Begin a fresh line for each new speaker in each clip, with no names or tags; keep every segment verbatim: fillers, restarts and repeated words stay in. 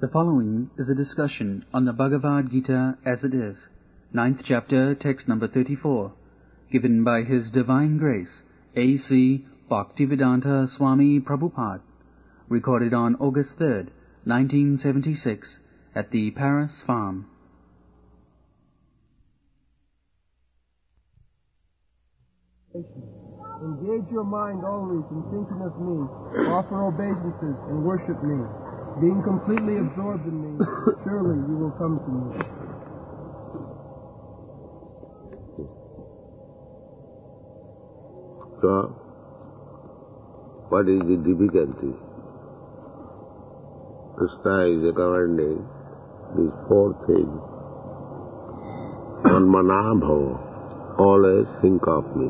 The following is a discussion on the Bhagavad Gita as it is, ninth chapter, text number thirty-four, given by His Divine Grace, A C Bhaktivedanta Swami Prabhupada, recorded on August third, nineteen seventy-six, at the Paris Farm.
Engage your mind always in thinking of me, offer obeisances, and worship me. Being completely absorbed in me, surely you will come to me.
So, what is the difficulty? Krishna is recommending these four things. Manmana bhava, always think of me.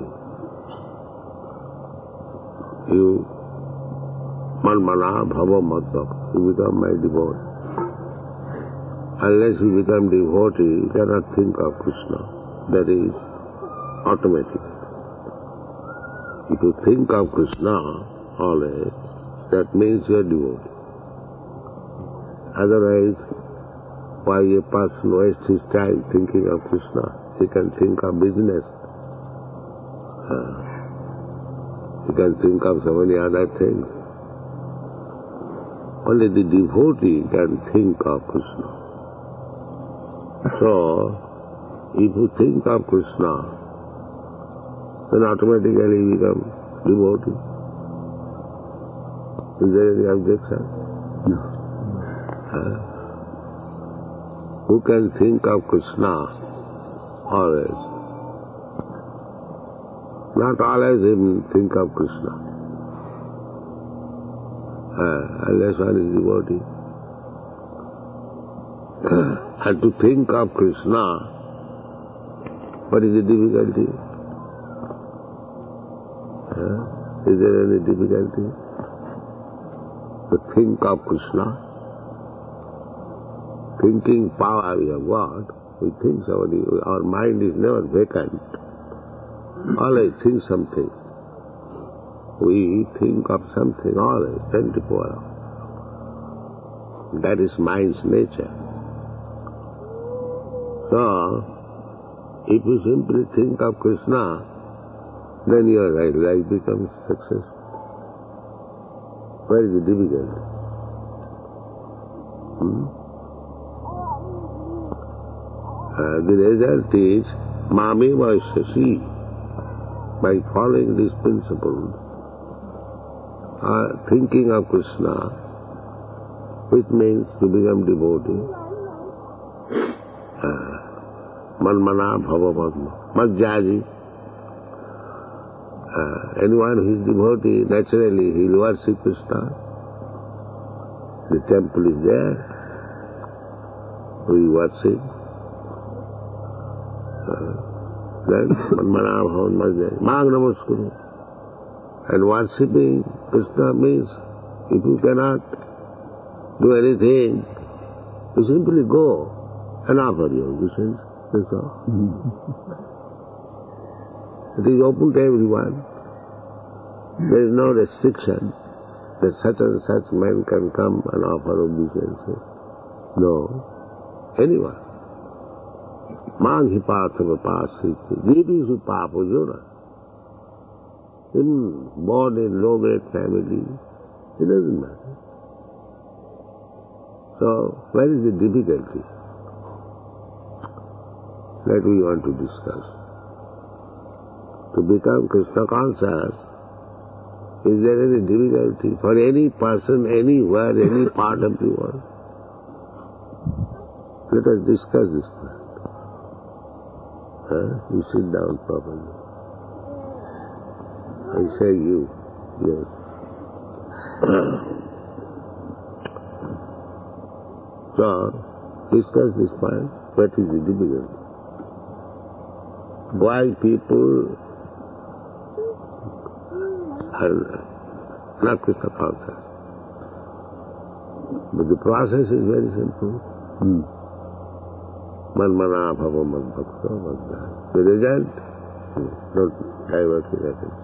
You Manmana bhava madbhava, you become my devotee. Unless you become devotee, you cannot think of Krishna. That is automatic. If you think of Krishna always, that means you are devotee. Otherwise, why a person wastes his time thinking of Krishna? He can think of business. Uh, he can think of so many other things. Only the devotee can think of Krishna. So, if you think of Krishna, then automatically you become devotee. Is there any objection?
No.
Uh, who can think of Krishna always? Not always even think of Krishna. Uh, unless one is devotee. And to think of Krishna, what is the difficulty? Uh, is there any difficulty? To think of Krishna? Thinking power we have got, we think somebody, our mind is never vacant. Always think something. We think of something always, twenty-four hours. That is mind's nature. So, if you simply think of Krishna, then your life becomes successful. Where is the difficulty? Hmm? Uh, the result is, Mami Vaishasi, by following this principle, Uh, thinking of Krishna, which means to become devotee. Uh, Manmana bhava madma, madhyaji. Uh, anyone who is devotee, naturally he will worship Krishna. The temple is there. We worship. Uh, then Manmana bhava madhyaji. Mang namaskuru. And worshipping Krishna means, if you cannot do anything, you simply go and offer your obeisance. That's all. It is open to everyone. There is no restriction that such and such man can come and offer obeisances. No. Anyone. Mang hi pathava pasiti, jiti su papo jura. In born in low-grade family, it doesn't matter. So, where is the difficulty? That we want to discuss. To become Krishna conscious, is there any difficulty for any person, anywhere, any part of the world? Let us discuss this point. Huh? You sit down properly. I say you, yes. So, discuss this point. What is the difficulty? Why people are not Krishna conscious? But the process is very simple.
Hmm.
Manmana bhava madbhakta madhya. The result, don't divert your attention.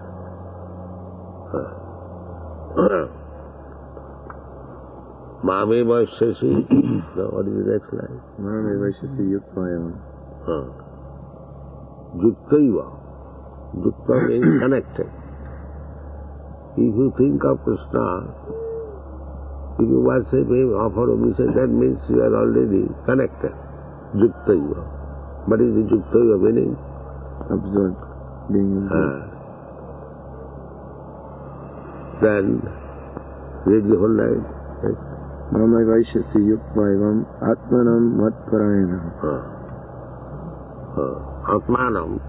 Mame Vaishyasi. No, what is the next line?
Mame Vaishyasi Yuktvayavam.
Huh. Yuktaiva. Yukta means connected. If you think of Krishna, if you worship him, offer obeisance, that means you are already connected. Yuktaiva. What is the Yuktaiva meaning?
Absorbed. Being absorbed.
Ah. Then, read the whole line. Right?
Mama Vaishyasi Yuktvayavam Atmanam Matparayanam.
Ah. Ah. Atmanam.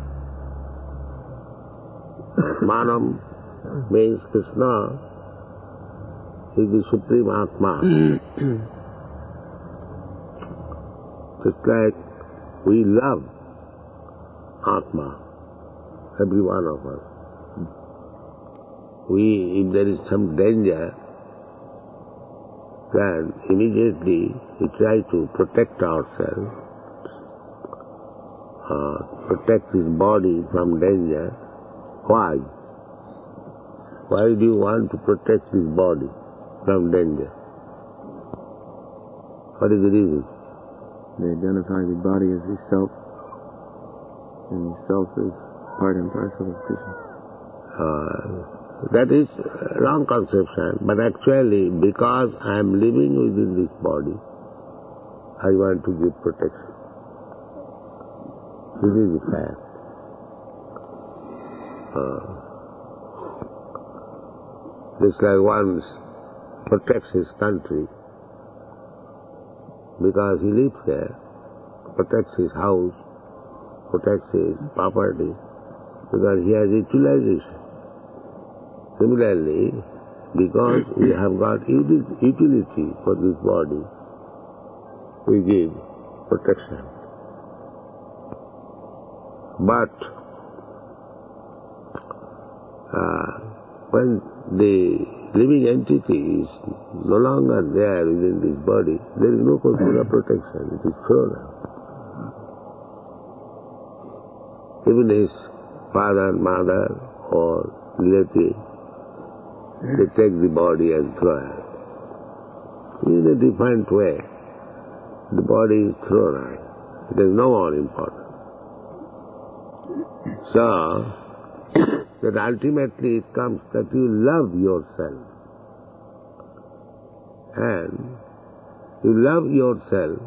Atmanam means Krishna is the Supreme Atma. Just like we love Atma, every one of us. We, if there is some danger, then immediately we try to protect ourselves, uh, protect his body from danger. Why? Why do you want to protect his body from danger? What is the reason?
They identify the body as the self, and the self is part and parcel of Krishna.
Uh, that is a wrong conception, but actually because I am living within this body, I want to give protection. This is the fact. Uh, just like one protects his country because he lives there, protects his house, protects his property, because he has utilization. Similarly, because we have got utility for this body, we give protection. But uh, when the living entity is no longer there within this body, there is no question of protection. It is thrown out. Even his father, mother, or relative, they take the body and throw it. In a different way, the body is thrown out. It is no more important. So, that ultimately it comes that you love yourself. And you love yourself,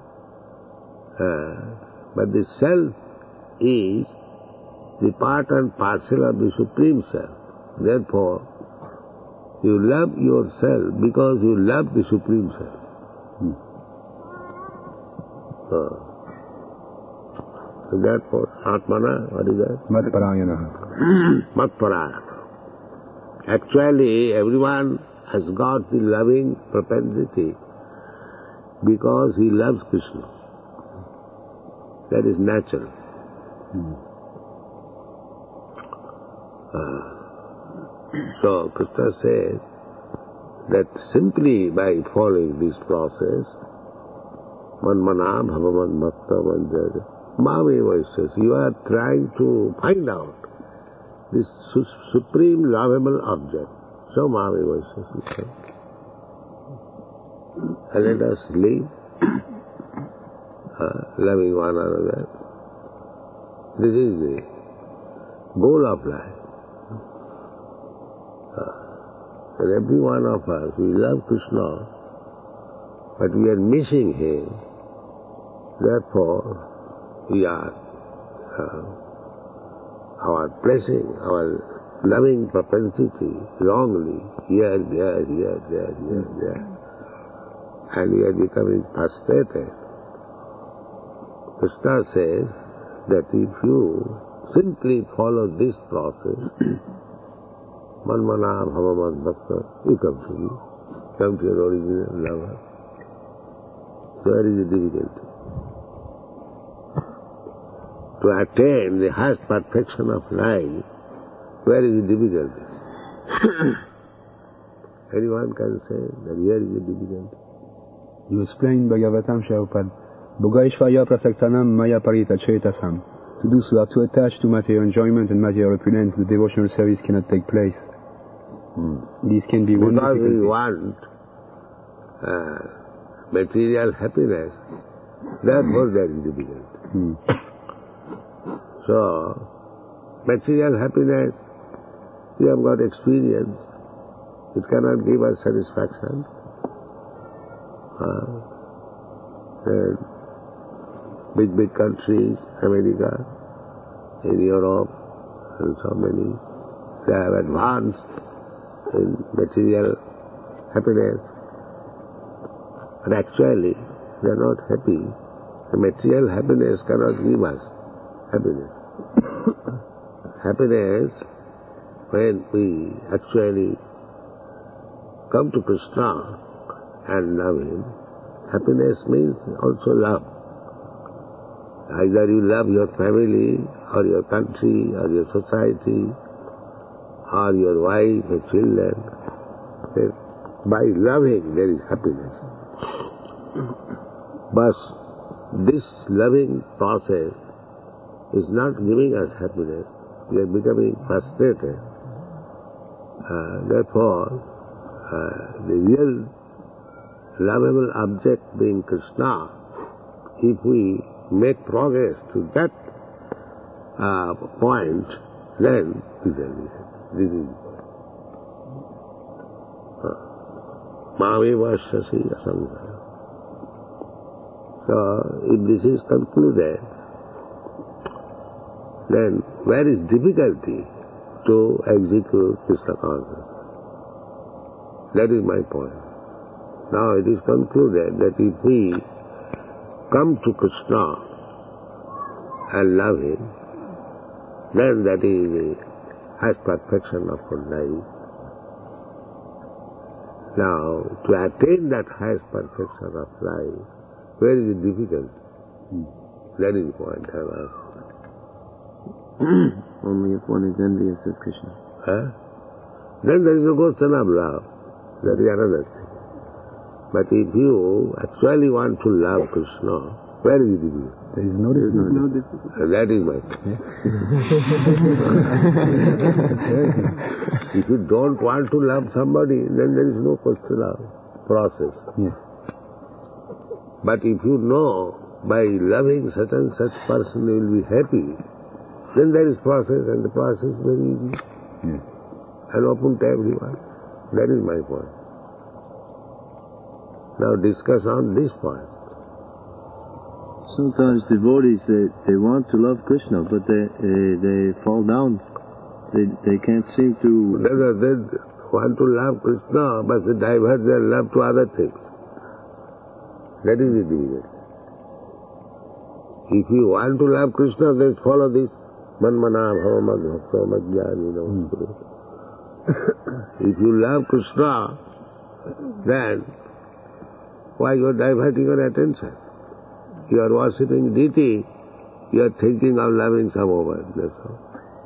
uh, but the self is the part and parcel of the Supreme Self. Therefore, you love yourself because you love the Supreme Self. Hmm. Uh, so therefore, Atmana, what is that?
Matparayana.
Matparayana. Actually, everyone has got the loving propensity because he loves Krishna. That is natural. Hmm. Uh, so Krishna says that simply by following this process, manmana bhavaman bhakta manjada, mame vaishyasi, you are trying to find out this su supreme lovable object. So mame vaishyasi. And let us live uh, loving one another. This is the goal of life. Uh, and every one of us, we love Krishna, but we are missing him. Therefore, we are uh, our placing, our loving propensity wrongly here, there, here, there, here, there. And we are becoming frustrated. Krishna says that if you simply follow this process, manmana bhavaman bhakta, you come to you, come to your original lover. So where is the difficulty? To attain the highest perfection of life, where is the difficulty? Anyone can say that here is the difficulty.
You explain Bhagavatam Prabhupada. Bhogaishvaya prasaktanam maya parita chetasam. To those who are too attached to material enjoyment and material opulence, the devotional service cannot take place.
Hmm.
These can be one
Because
difficulty.
we want uh, material happiness, therefore there is difficulty.
Hmm.
So, material happiness, we have got experience. It cannot give us satisfaction. Uh, and big, big countries, America, in Europe, and so many, they have advanced in material happiness. But actually, they are not happy. The material happiness cannot give us happiness. Happiness, when we actually come to Krishna and love Him, happiness means also love. Either you love your family, or your country, or your society, or your wife, or children. Then by loving there is happiness. But this loving process is not giving us happiness. We are becoming frustrated. Uh, therefore, uh, the real lovable object being Krishna, if we make progress to that uh, point, then this is this is Mami Vasasi Asanga. So, if this is concluded, then where is difficulty to execute Krishna consciousness? That is my point. Now it is concluded that if we come to Krishna and love Him, then that is the highest perfection of our life. Now, to attain that highest perfection of life, where is the difficulty? Hmm. That is the point I have asked.
Only if one is envious of Krishna.
Huh? Then there is no question of love. That is another thing. But if you actually want to love Krishna, where is the difficulty?
There is no difficulty. No difficulty.
And that is my point. If you don't want to love somebody, then there is no question of process.
Yes.
But if you know by loving such and such person you will be happy, then there is process, and the process is very easy.
Yes.
And open to everyone. That is my point. Now discuss on this point.
Sometimes devotees, they, they want to love Krishna, but they they, they fall down. They they can't seem to...
They, they want to love Krishna, but they divert their love to other things. That is the division. If you want to love Krishna, then follow this. Manmana bhava madhvakta madhyani namaskuru. If you love Krishna, then why you are diverting your attention? You are worshipping deity, you are thinking of loving some woman, that's all.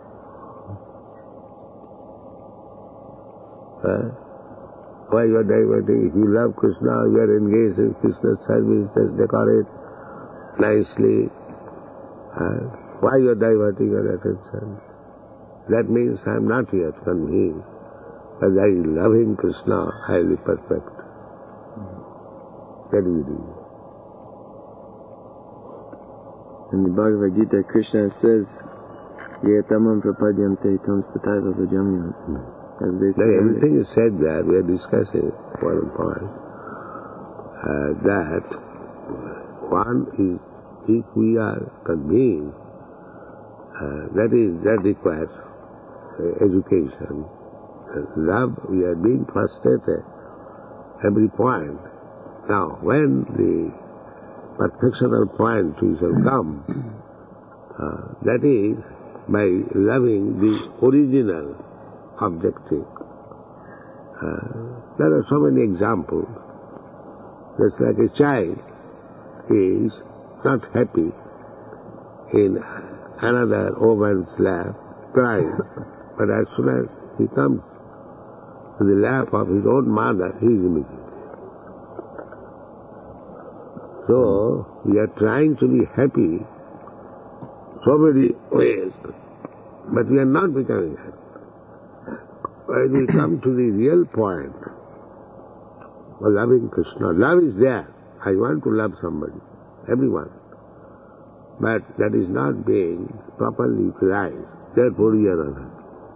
Huh? Why you are diverting? If you love Krishna, you are engaged in Krishna's service, just decorate nicely. Huh? Why you are diverting your attention? That means I am not yet convinced that I am loving Krishna highly perfect. That is the reason.
In the Bhagavad Gita, Krishna says, Yetamam prapadyante tam stataiva vajamyam. As they say,
everything is said there, we are discussing one point, uh, that one is, if we are convinced, uh, that is, that requires uh, education. Uh, love, we are being frustrated every point. Now, when the perfectional point we shall come, uh, that is by loving the original objective. Uh, there are so many examples. Just like a child is not happy in another woman's lap, crying, but as soon as he comes to the lap of his own mother, he is immediately. So, we are trying to be happy so many ways, but we are not becoming happy. When we come to the real point, for loving Krishna. Love is there. I want to love somebody, everyone. But that is not being properly utilized. Therefore you are unhappy.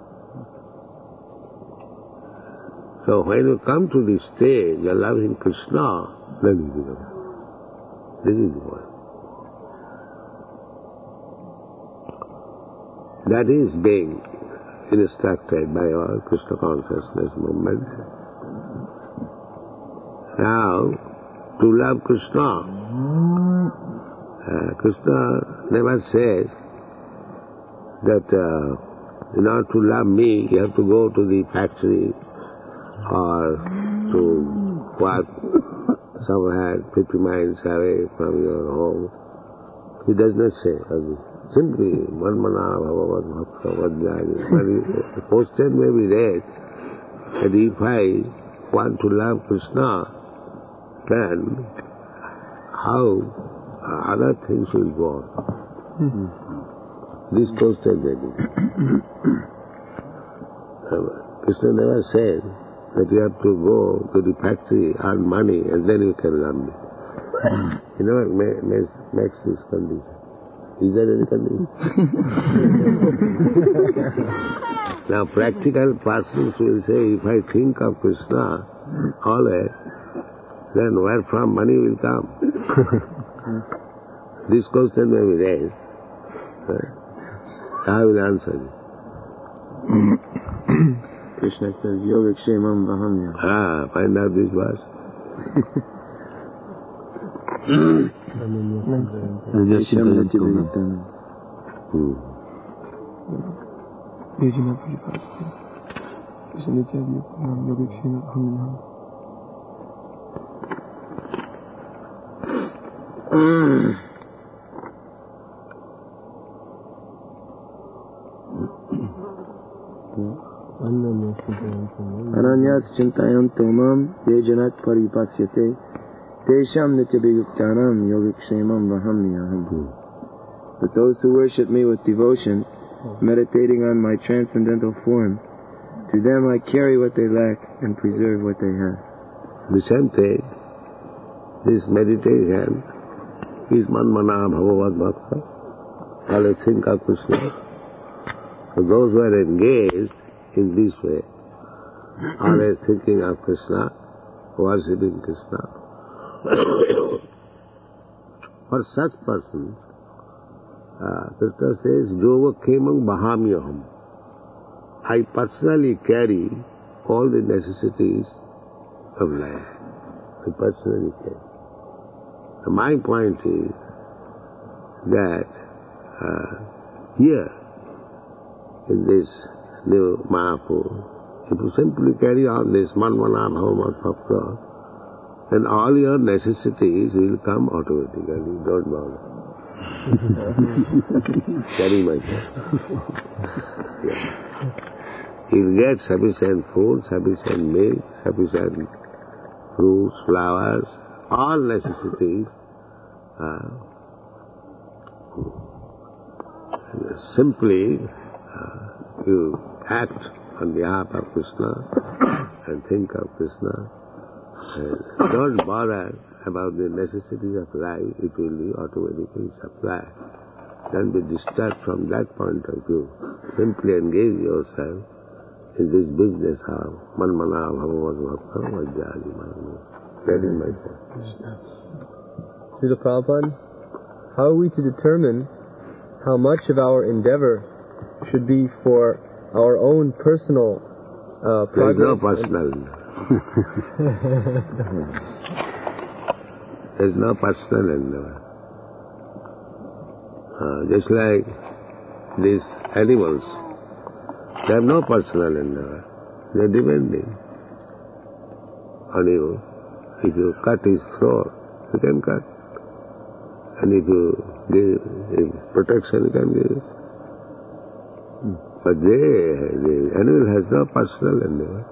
So when you come to this stage of loving Krishna, then you become happy. This is the point. That is being instructed by our Krishna consciousness movement. Now, to love Krishna, uh, Krishna never says that uh, in order to love me, you have to go to the factory or to work somewhere fifty miles away from your home. He does not say this. Simply, Manmana Bhagavad Bhakta Vajjani. But the question may be read that if I want to love Krishna, then how other things will go on? Mm-hmm. This question may be. Krishna never said that you have to go to the factory, earn money, and then you can love me. He never ma- makes, makes this condition. Is there any condition? Now, practical persons will say, if I think of Krishna always, then where from money will come? This question may be raised. I will answer it.
Krishna says, Yogakshemam Vahamya.
Ah, find out this verse.
Ananyas chintayanto mam ye janak paripasyate tesham nityabhayuktanam yogakshemam vahamyaham. But those who worship me with devotion, meditating on my transcendental form, to them I carry what they lack and preserve what they have.
The same thing, this meditation is Manmana Bhagavad Bhakta. Always think of Krishna. So those who are engaged in this way, always thinking of Krishna, worshipping Krishna. For such persons, uh, Krishna says, Yogakshemam Vahamyaham. I personally carry all the necessities of life. I personally carry. So my point is that uh, here, in this new Mayapur, if you simply carry on this Manmana Bhagavad Bhakta, then all your necessities will come automatically. Don't bother. Carry my point. Yeah. You get sufficient food, sufficient milk, sufficient fruits, flowers, all necessities. Uh, simply uh, you act on behalf of Krishna and think of Krishna. And don't bother about the necessities of life, it will be automatically supplied. Don't be disturbed from that point of view. Simply engage yourself in this business of Manmana Bhagavad Bhakta Vajjani Manmana. That is my point.
Srila Prabhupada, how are we to determine how much of our endeavor should be for our own personal uh, progress?
There is no personal. There is no personal endeavor. Uh, just like these animals, they have no personal endeavor. They are depending on you. If you cut his throat, you can cut. And if you give him protection, you can give it. But they, the animal has no personal endeavor.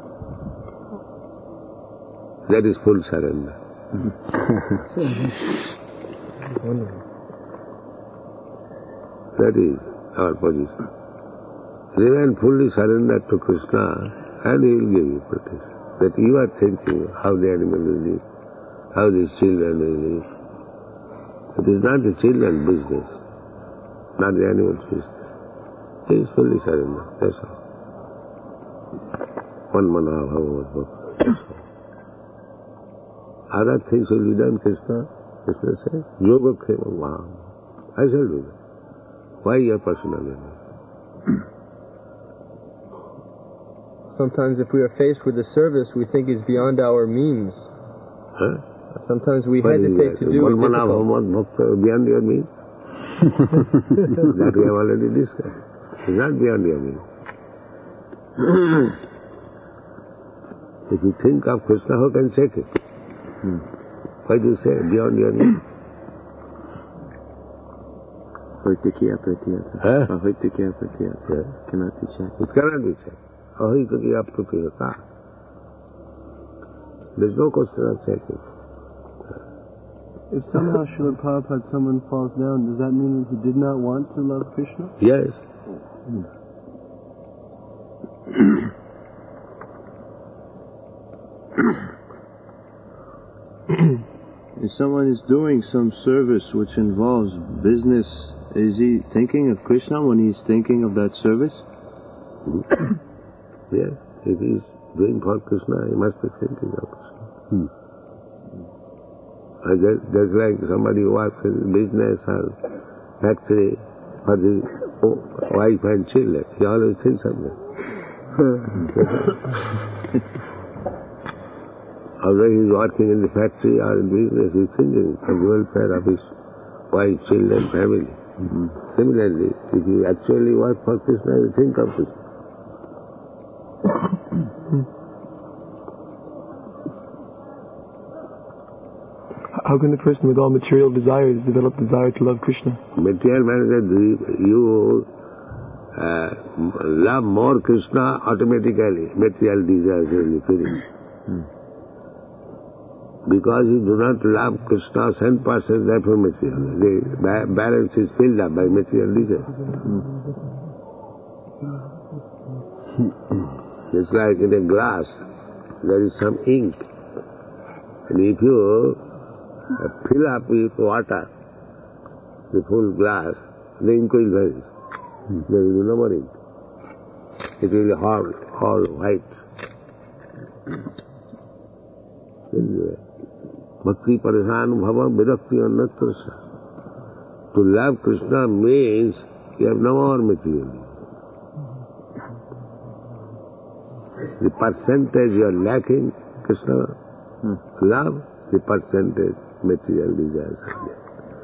That is full surrender. That is our position. Remain fully surrendered to Krishna and he will give you protection. that you are thinking how the animal will live, how these children will live. It is not the children's business, not the animal's business. He is fully surrendered, that's all. One manah bhagavat bhakti, that's all. Other things will be done, Krishna. Krishna says, yoga khema vaham. I shall do that. Why your personal enemy?
Sometimes if we are faced with a service we think is beyond our means,
Huh?
sometimes we
What is
hesitate
that?
to do
One
it
manah
difficult.
bhagavat bhakti beyond your means? That we have already discussed. It's not beyond your means. If you think of Krishna, how can you check it? Hmm. Why do you say beyond your means?
Hoitikiya pratiyata.
Huh?
Ahoitikiya pratiyata.
Yeah.
Cannot be checked.
It cannot be checked. Ahoitikiya pratiyata. There is no question of checking.
If somehow Srila Prabhupada, someone falls down, does that mean that he did not want to love Krishna?
Yes.
If someone is doing some service which involves business, is he thinking of Krishna when he's thinking of that service?
Yes. If he is doing for Krishna, he must be thinking of Krishna.
Hmm.
Uh, just, just like somebody works in business or factory for the wife and children, he always thinks of them. Although he is working in the factory or in business, he is thinking of the welfare of his wife, children, family. Mm-hmm. Similarly, if you actually work for Krishna, you think of Krishna.
How can the person with all material desires develop desire to love Krishna?
Material man said, you uh, love more Krishna, automatically material desires will be finished. Hmm. Because you do not love Krishna ten percent, therefore material. The ba balance is filled up by material desires. Hmm. Just like in a glass, there is some ink. And if you uh, fill up with water, the full glass, the ink will vanish. Hmm. There will be no more ink. It will be all, all white. Bhakti parishan bhava vidakti annatrasya. To love Krishna means you have no more material. The percentage you are lacking, Krishna hmm. love, the percentage material desires are there.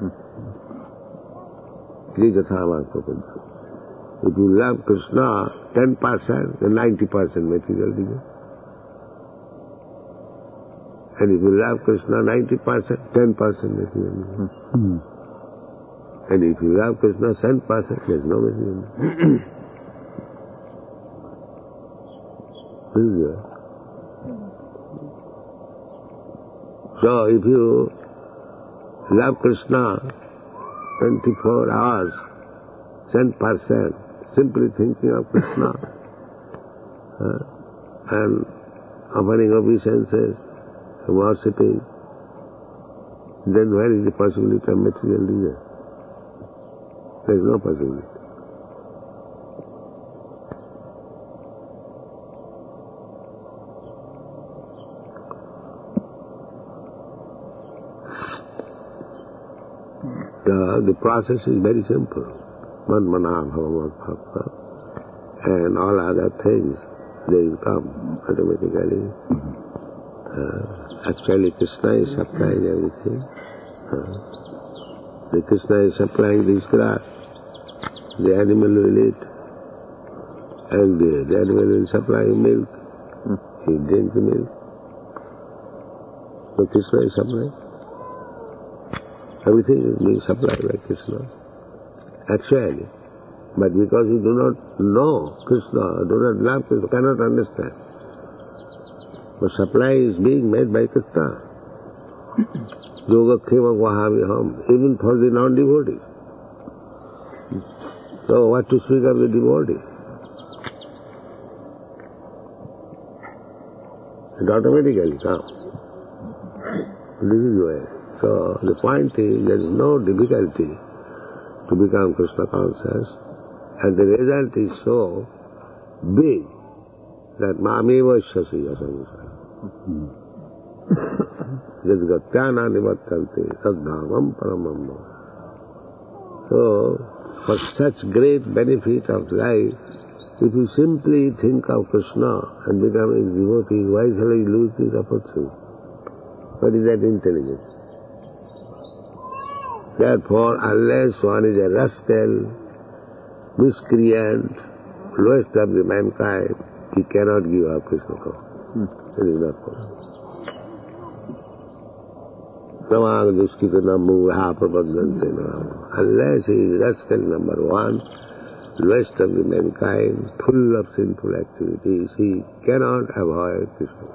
Hmm. If you love Krishna ten percent, then ninety percent material desires. And if you love Krishna ninety percent, ten percent material desires. Hmm. And if you love Krishna ten percent, there is no material desires. So if you love Krishna twenty-four hours, ten percent, simply thinking of Krishna uh, and offering obeisances, worshipping, then where is the possibility of material desire? There is no possibility. The, the process is very simple. Man manah bhagavat bhakta. And all other things, they will come automatically. Uh, actually, Krishna is supplying everything. Uh, the Krishna is supplying this grass. The animal will eat. And the, the animal will supply milk. He drinks the milk. So Krishna is supplying. Everything is being supplied by Krishna, actually. But because you do not know Krishna, do not love Krishna, cannot understand. But supply is being made by Krishna. Yoga khema vahamiham, even for the non-devotees. So what to speak of the devotee? It automatically comes. This is the way. So the point is, there is no difficulty to become Krishna conscious, and the result is so big that Mameva Shasi Asamsa. Jadgatyana nivattanti sadbhavam paramam. So, for such great benefit of life, if you simply think of Krishna and become his devotee, why shall I lose this opportunity? What is that intelligence? Therefore, unless one is a rascal, miscreant, lowest of the mankind, he cannot give up Krishna consciousness. It is not possible. Namang duskita namu haprabadhante nam. Unless he is rascal number one, rest of the mankind, full of sinful activities, he cannot avoid Krishna.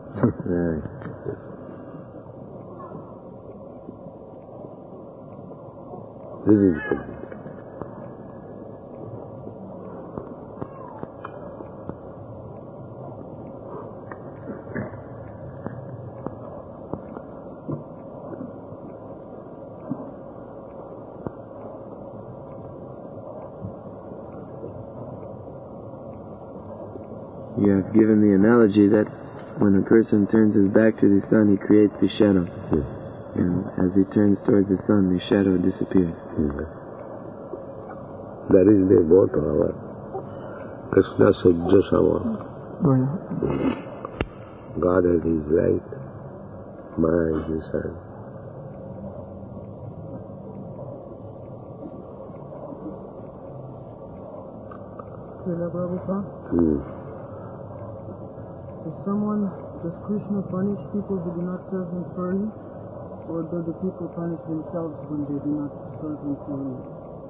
This is complete.
You have given the analogy that when a person turns his back to the sun, he creates the shadow.
Yes.
And as he turns towards the sun, the shadow disappears.
Yes. That is the motto of our Krishna Sujja Sama. God has his light, Maya is the sun. Hmm.
Does someone, does Krishna punish people who do not serve him fully, or do the people punish themselves when they do not serve him fully?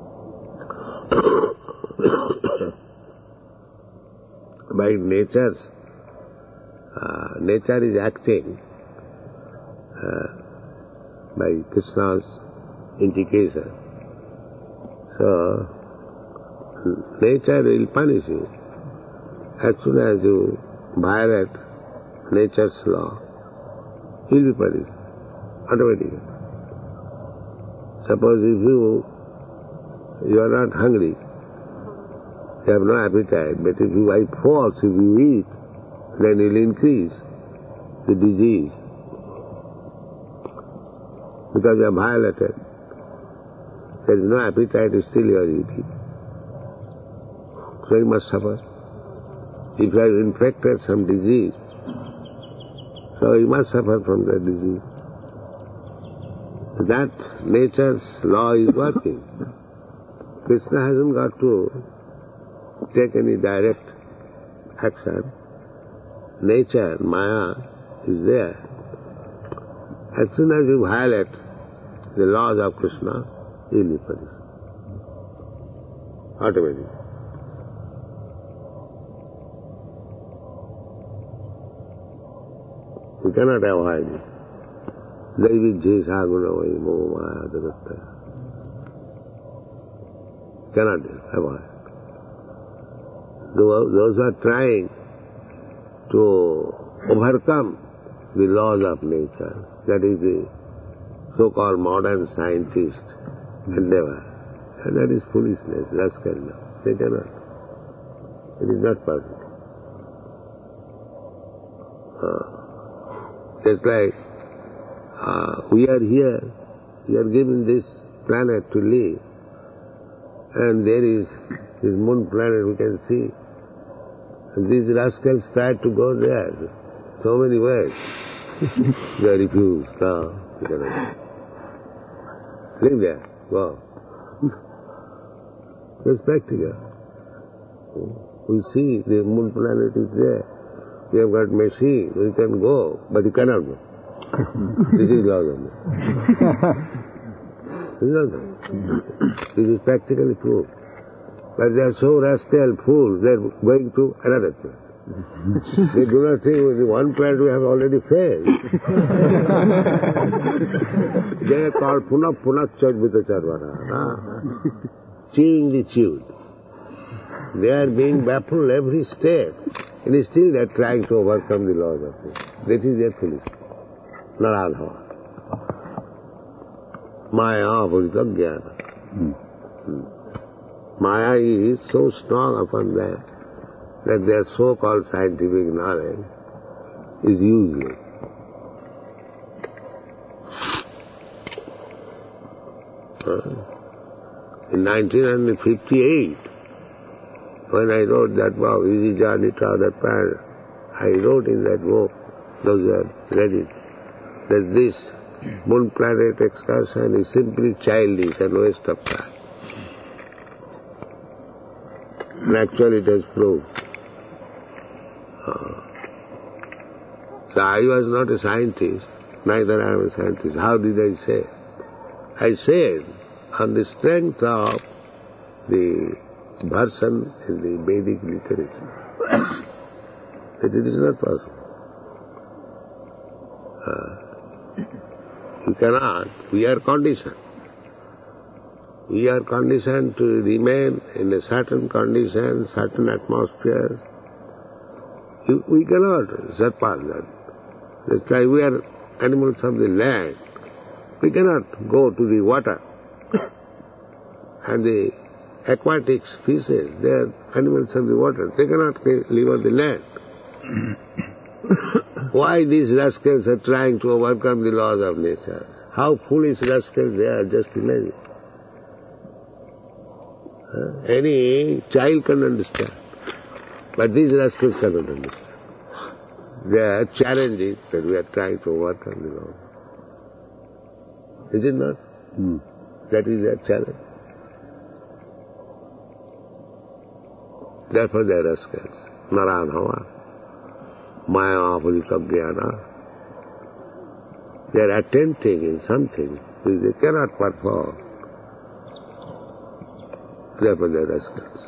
By nature's, uh, nature is acting uh, by Krishna's indication. So, nature will punish you. As soon as you violate nature's law, he will be punished automatically. Suppose if you, you are not hungry, you have no appetite, but if you by force, if you eat, then it will increase the disease. Because you are violated. There is no appetite, still you are eating. So you must suffer. If you are infected some disease, so you must suffer from that disease. That nature's law is working. Krishna hasn't got to take any direct action. Nature, Maya, is there. As soon as you violate the laws of Krishna, you will be punished. Automatically. You cannot avoid it. Daividjesa gunavai maya jagatta. Cannot avoid it. Those who are trying to overcome the laws of nature, that is the so-called modern scientist endeavor, and that is foolishness, rascalness. They cannot. It is not possible. Uh, Just like uh, we are here, we are given this planet to live, and there is this moon planet we can see. And these rascals tried to go there so many ways. They refused. No, you cannot. Live there, go. It's practical. We see the moon planet is there. We have got machine, we can go, but you cannot go. This is law of nature. This is not that. This is practically proved. But they are so rascal fools, they are going to another planet. They do not think with the one planet we have already failed. They are called punah punah chadvita charvara. Chewing the chewed. They are being baffled every step. And still they are trying to overcome the laws of nature. That is their foolishness. Naradhava. Maya Purita Jnana. Hmm. Hmm. Maya is so strong upon them that their so-called scientific knowledge is useless. Uh, in nineteen fifty-eight, when I wrote that book, Easy Journey to Other Planets, I wrote in that book, those who have read it, that this moon planet excursion is simply childish and waste of time. And actually it has proved. Uh, so I was not a scientist, neither I am a scientist. How did I say? I said, on the strength of the version in the Vedic literature, that it is not possible. Uh, you cannot. We are conditioned. We are conditioned to remain in a certain condition, certain atmosphere. We cannot surpass that. That's why we are animals of the land. We cannot go to the water. And the aquatic species, they are animals of the water. They cannot live on the land. Why these rascals are trying to overcome the laws of nature? How foolish rascals they are, just imagine. Uh, any child can understand. But these rascals cannot understand. Their challenge is that we are trying to overcome the law. Is it not?
Mm.
That is their challenge. Therefore they are rascals. Naradhava. Maya Purita Jnana. They are attempting in something which they cannot perform. Therefore they are rascals.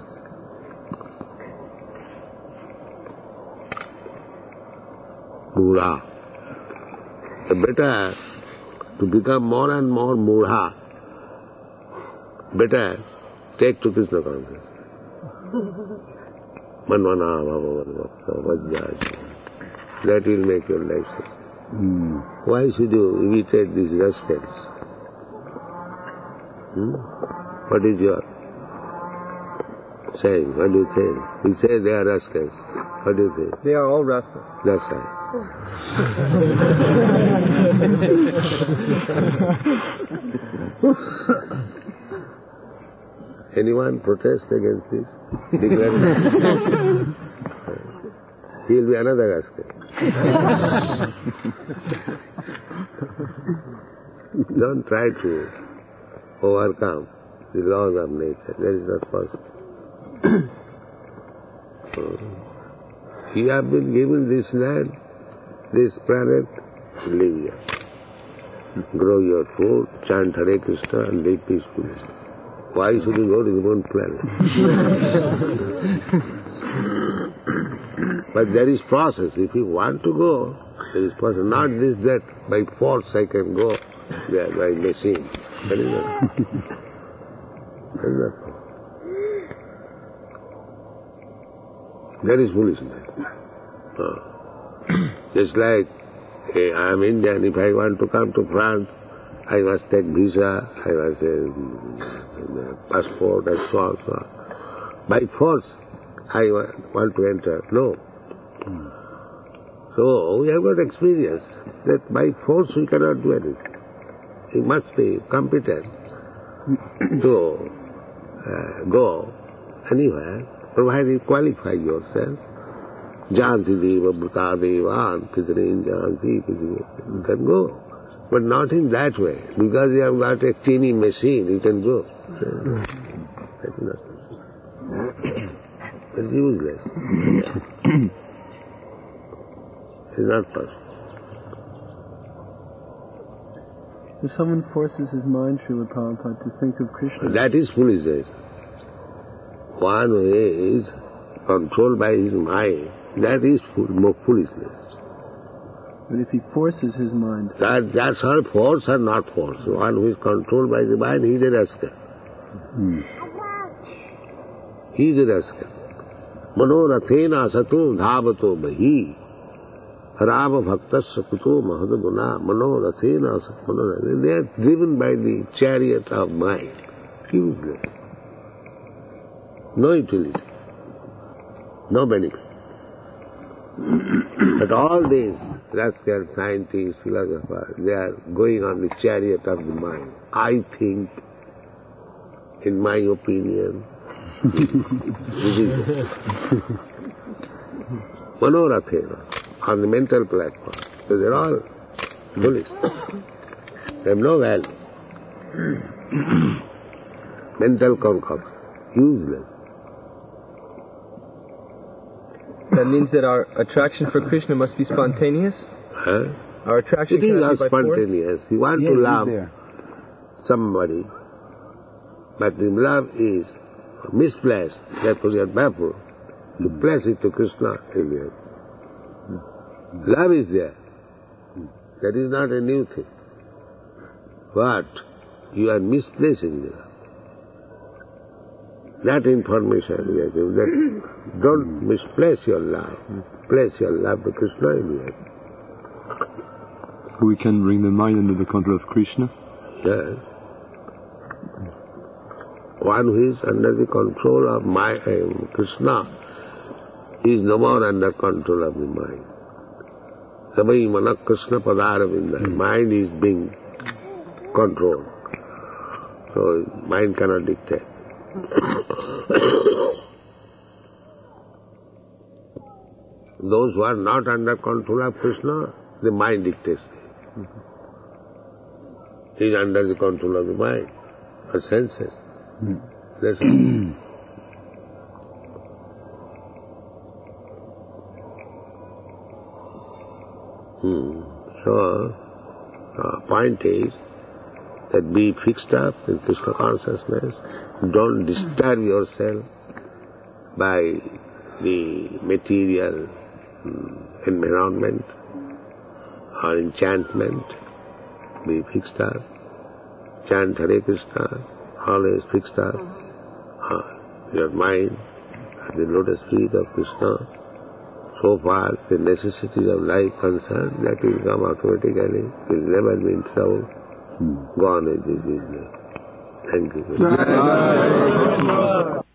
Mura. Better to become more and more mura, better take to Krishna consciousness. Manvana bhava vajjaya. That will make your life safe.
Mm.
Why should you imitate these rascals? Hmm? What is your saying? What do you say? You say they are rascals. What do you say?
They are all rascals.
That's right. Anyone protest against this? Declare he will be another rascal. Don't try to overcome the laws of nature. That is not possible. So, you have been given this land, this planet, live here. Grow your food, chant Hare Krishna and live peacefully. Why should you go to the moon planet? But there is process. If you want to go, there is process. Not this that by force I can go there by machine. That is not. That is not. That is foolishness. Oh. Just like hey, I am Indian, if I want to come to France, I must take visa, I must uh, passport and so on, so on. By force, I want to enter. No. So we have got experience that by force we cannot do anything. You must be competent to uh, go anywhere, provided you qualify yourself. Janti deva, bhuta deva, pitrin janti, pitrin. You can go. But not in that way. Because you have got a teeny machine, you can go. That is not. It's useless. It's not possible.
If someone forces his mind, Srila Prabhupada, to think of Krishna...
That is foolishness. One who is controlled by his mind, that is more foolishness.
But if he forces his mind...
That, that's all force or not force. One who is controlled by the mind, he is a rascal.
Hmm.
He is a rascal. Manorathena sato dhavato bahi. Rama Bhaktasya Kuto Mahadaguna Manorathena Manorathena. They are driven by the chariot of mind. Useless. No utility. No benefit. But all these rascal scientists, philosophers, they are going on the chariot of the mind. I think, in my opinion, this is it. Manorathena, on the mental platform. So they're all bullies. They have no value. Mental concoction. Useless.
That means that our attraction for Krishna must be spontaneous?
Huh?
Our attraction
It is
cannot
not
be by force?
spontaneous. You want
Yeah,
to
it is
love
there.
somebody, but the love is misplaced, therefore you are baffled. You place it to Krishna, and you have- love is there. That is not a new thing. But you are misplacing the love. That information we are giving, that don't misplace your love. Place your love to Krishna in you.
So we can bring the mind under the control of Krishna?
Yes. One who is under the control of my um, Krishna is no more under control of the mind. Sabai manak Krishna padaravinda. Mind is being controlled. So mind cannot dictate. Those who are not under control of Krishna, the mind dictates. He is under the control of the mind, or senses. That's all. Hmm. So, uh, point is that be fixed up in Krishna consciousness. Don't disturb yourself by the material um, environment or enchantment. Be fixed up. Chant Hare Krishna, always fixed up. Uh, your mind at the lotus feet of Krishna. So far, the necessities of life concerned, that will come automatically. You will never be in trouble. Hmm. Go on with this business. Thank you.